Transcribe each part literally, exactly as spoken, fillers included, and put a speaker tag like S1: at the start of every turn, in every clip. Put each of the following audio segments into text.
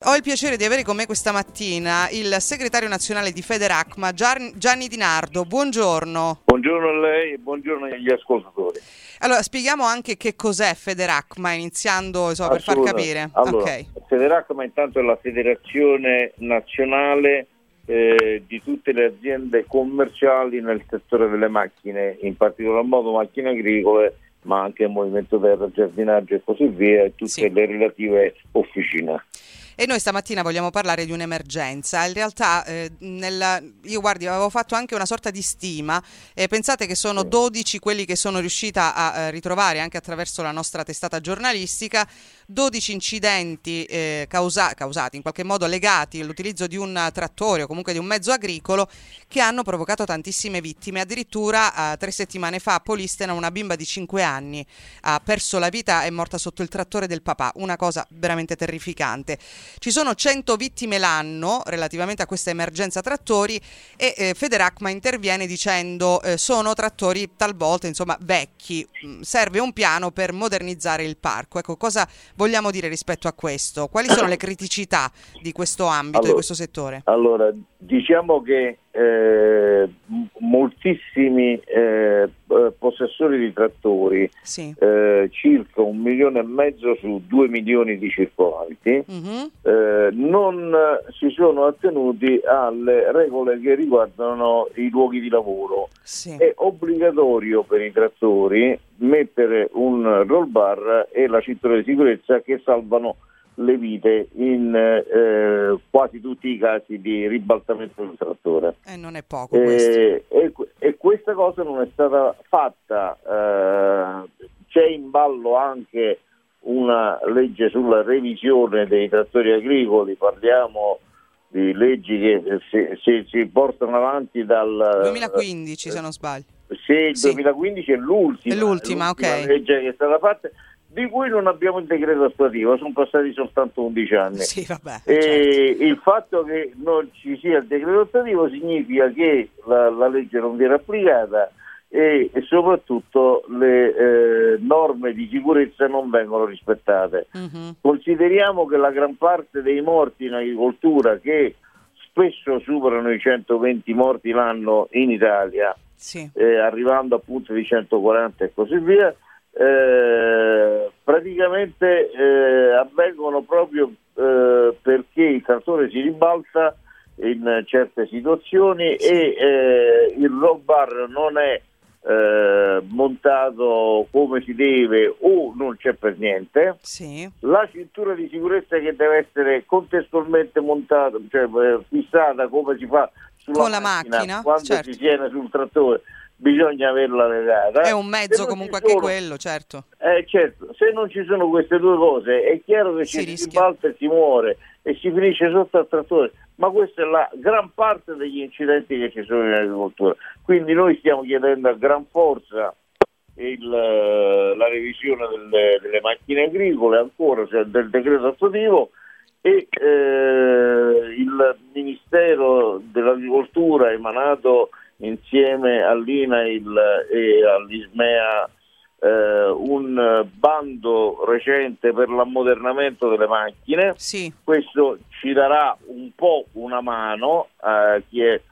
S1: Ho il piacere di avere con me questa mattina il segretario nazionale di Federacma, Gian- Gianni Di Nardo. Buongiorno.
S2: Buongiorno a lei e buongiorno agli ascoltatori.
S1: Allora, spieghiamo anche che cos'è Federacma, iniziando insomma, per far capire.
S2: Allora,
S1: okay.
S2: Federacma intanto è la federazione nazionale eh, di tutte le aziende commerciali nel settore delle macchine, in particolar modo macchine agricole, ma anche il movimento terra, giardinaggio e così via, e tutte sì. le relative officine.
S1: E noi stamattina vogliamo parlare di un'emergenza. In realtà eh, nel, io guardi avevo fatto anche una sorta di stima e pensate che sono dodici quelli che sono riuscita a eh, ritrovare anche attraverso la nostra testata giornalistica, dodici incidenti eh, causa, causati in qualche modo legati all'utilizzo di un trattore o comunque di un mezzo agricolo che hanno provocato tantissime vittime. Addirittura eh, tre settimane fa a Polistena una bimba di cinque anni ha perso la vita, è morta sotto il trattore del papà, una cosa veramente terrificante. Ci sono cento vittime l'anno relativamente a questa emergenza trattori e eh, Federacma interviene dicendo eh, sono trattori talvolta insomma vecchi, mm, serve un piano per modernizzare il parco. Ecco, cosa vogliamo dire rispetto a questo? Quali sono le criticità di questo ambito, allora, di questo settore?
S2: Allora, diciamo che eh, moltissimi eh, possessori di trattori,
S1: sì.
S2: eh, circa un milione e mezzo su due milioni di circolanti, mm-hmm. eh, non si sono attenuti alle regole che riguardano i luoghi di lavoro.
S1: Sì.
S2: È obbligatorio per i trattori mettere un roll bar e la cintura di sicurezza che salvano le vite in eh, quasi tutti i casi di ribaltamento del trattore.
S1: E eh, non è poco questo.
S2: E, e, e questa cosa non è stata fatta. Eh, c'è in ballo anche una legge sulla revisione dei trattori agricoli, parliamo di leggi che si, si, si portano avanti dal
S1: duemilaquindici eh, se non sbaglio.
S2: Sì, il sì. duemilaquindici è l'ultima,
S1: è l'ultima,
S2: l'ultima
S1: ok.
S2: legge che è stata fatta, di cui non abbiamo il decreto attuativo, sono passati soltanto undici anni.
S1: Sì, vabbè,
S2: e
S1: certo.
S2: Il fatto che non ci sia il decreto attuativo significa che la, la legge non viene applicata e, e soprattutto le eh, norme di sicurezza non vengono rispettate. Uh-huh. Consideriamo che la gran parte dei morti in agricoltura, che spesso superano i centoventi morti l'anno in Italia,
S1: sì.
S2: eh, arrivando appunto di centoquaranta e così via, Eh, praticamente eh, avvengono proprio eh, perché il trattore si ribalta in certe situazioni sì. e eh, il roll bar non è eh, montato come si deve o non c'è per niente.
S1: Sì.
S2: La cintura di sicurezza che deve essere contestualmente montata, cioè eh, fissata come si fa sulla
S1: con la macchina, macchina
S2: quando
S1: certo.
S2: si tiene sul trattore, bisogna averla legata.
S1: È un mezzo comunque anche
S2: sono,
S1: quello, certo.
S2: Eh, certo, se non ci sono queste due cose è chiaro che si, si ribalta e si muore e si finisce sotto al trattore, ma questa è la gran parte degli incidenti che ci sono in agricoltura. Quindi noi stiamo chiedendo a gran forza il, la revisione delle, delle macchine agricole, ancora cioè del decreto attuativo, e eh, il Ministero dell'Agricoltura ha emanato insieme all'I N A I L e all'Ismea eh, un bando recente per l'ammodernamento delle macchine.
S1: Sì.
S2: Questo ci darà un po' una mano a chi, è,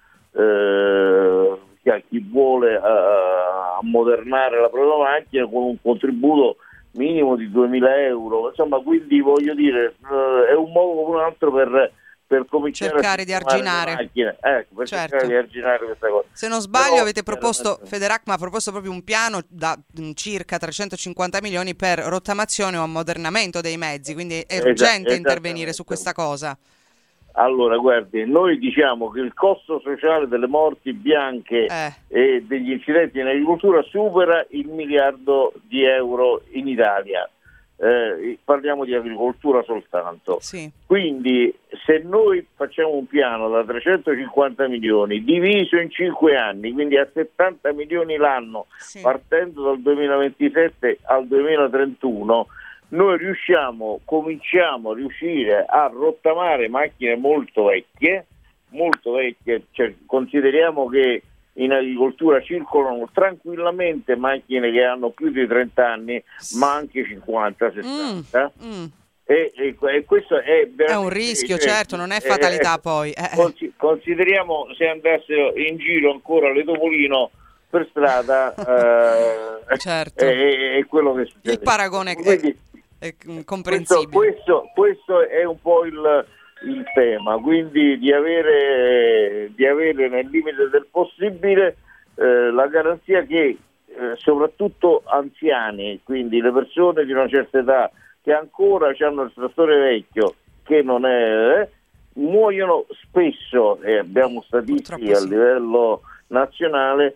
S2: eh, a chi vuole eh, ammodernare la propria macchina con un contributo minimo di duemila euro. Insomma, quindi voglio dire, eh, è un modo come un altro per per cominciare
S1: cercare
S2: a
S1: di arginare
S2: ecco, per
S1: certo.
S2: cercare di arginare questa cosa.
S1: Se non sbaglio
S2: Però,
S1: avete proposto, Federacma ha proposto proprio un piano da mh, circa trecentocinquanta milioni per rottamazione o ammodernamento dei mezzi, quindi è urgente
S2: Esa-
S1: intervenire su questa cosa.
S2: Allora, guardi, noi diciamo che il costo sociale delle morti bianche
S1: eh.
S2: e degli incidenti in agricoltura supera il miliardo di euro in Italia. Eh, parliamo di agricoltura soltanto.
S1: Sì.
S2: Quindi se noi facciamo un piano da trecentocinquanta milioni diviso in cinque anni, quindi a settanta milioni l'anno, sì. partendo dal duemilaventisette al duemilatrentuno, noi riusciamo, cominciamo a riuscire a rottamare macchine molto vecchie, molto vecchie, cioè, consideriamo che in agricoltura circolano tranquillamente macchine che hanno più di trenta anni, ma anche cinquanta sessanta,
S1: mm, mm.
S2: E, e, e questo è,
S1: è un rischio, cioè, certo, non è fatalità eh, poi.
S2: Eh. Consideriamo se andassero in giro ancora le Topolino per strada, eh,
S1: certo.
S2: è, è quello che succede.
S1: Il paragone Quindi, è, è comprensibile.
S2: Questo, questo, questo è un po' il, il tema, quindi di avere, di avere nel limite del possibile eh, la garanzia che eh, soprattutto anziani, quindi le persone di una certa età che ancora hanno il trattore vecchio, che non è, eh, muoiono spesso, e abbiamo statistiche a livello nazionale,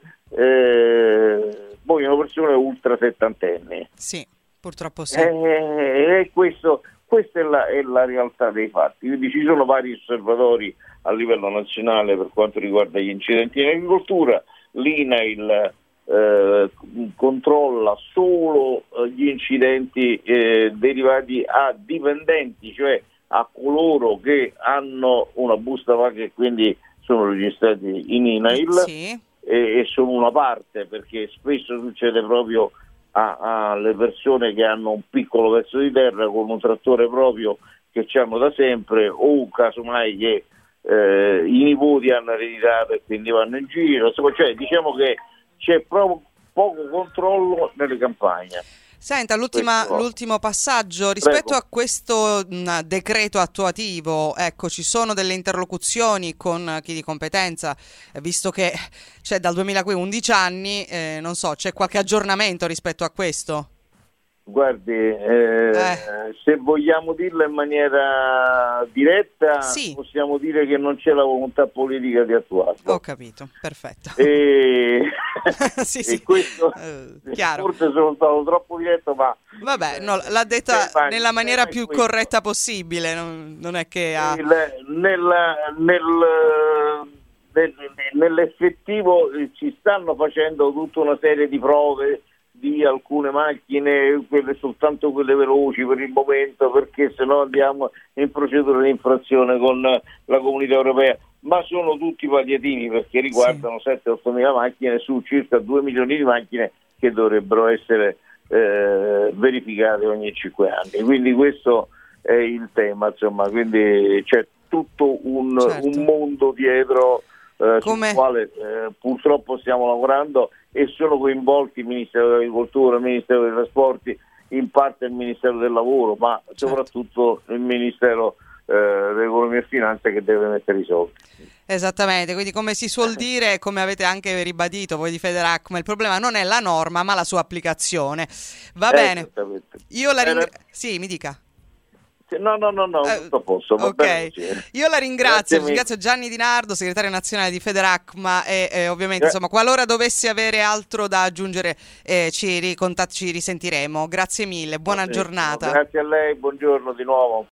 S2: eh, muoiono persone ultra settantenni.
S1: Sì, purtroppo sì.
S2: E eh, questo, questa è la, è la realtà dei fatti. Quindi ci sono vari osservatori a livello nazionale per quanto riguarda gli incidenti in agricoltura. L'INAIL Eh, controlla solo eh, gli incidenti eh, derivati a dipendenti, cioè a coloro che hanno una busta paga e quindi sono registrati in INAIL,
S1: sì.
S2: e, e sono una parte, perché spesso succede proprio alle persone che hanno un piccolo pezzo di terra con un trattore proprio che hanno da sempre, o casomai che eh, i nipoti hanno ereditato e quindi vanno in giro, cioè diciamo che c'è proprio poco controllo nelle campagne.
S1: Senta, l'ultima, l'ultimo passaggio rispetto Prego. a questo mh, decreto attuativo, ecco, ci sono delle interlocuzioni con chi di competenza, eh, visto che c'è dal duemilaundici anni, eh, non so, c'è qualche aggiornamento rispetto a questo?
S2: Guardi, eh, eh. se vogliamo dirlo in maniera diretta, sì. possiamo dire che non c'è la volontà politica di attuarlo.
S1: Ho capito, perfetto.
S2: E,
S1: sì,
S2: e
S1: sì.
S2: questo
S1: uh,
S2: forse sono stato troppo diretto, ma
S1: vabbè, no, l'ha detta eh, nella maniera più questo. corretta possibile, non, non è che ha...
S2: Il, nel, nel, nel, nell'effettivo ci stanno facendo tutta una serie di prove di alcune macchine, quelle soltanto quelle veloci per il momento, perché se no andiamo in procedura di infrazione con la Comunità Europea, ma sono tutti palliativi, perché riguardano sì. sette otto mila macchine su circa due milioni di macchine che dovrebbero essere eh, verificate ogni cinque anni. Quindi questo è il tema, insomma, quindi c'è tutto un,
S1: certo.
S2: un mondo dietro eh,
S1: Come...
S2: sul quale eh, purtroppo stiamo lavorando, e sono coinvolti il Ministero dell'Agricoltura, il Ministero dei Trasporti, in parte il Ministero del Lavoro, ma certo. soprattutto il Ministero eh, dell'Economia e Finanza, che deve mettere i soldi.
S1: Esattamente, quindi come si suol dire, come avete anche ribadito voi di Federacqua, il problema non è la norma ma la sua applicazione. Va eh, bene, io la ringrazio. Sì, mi dica.
S2: No, no, no, no, tutto a posto. Va
S1: ok,
S2: bene,
S1: io la ringrazio, ringrazio Gianni Di Nardo, segretario nazionale di Federacqua, e eh, ovviamente eh. insomma, qualora dovessi avere altro da aggiungere eh, ci, ricontat- ci risentiremo. Grazie mille, buona
S2: Benissimo.
S1: giornata.
S2: Grazie a lei, buongiorno di nuovo.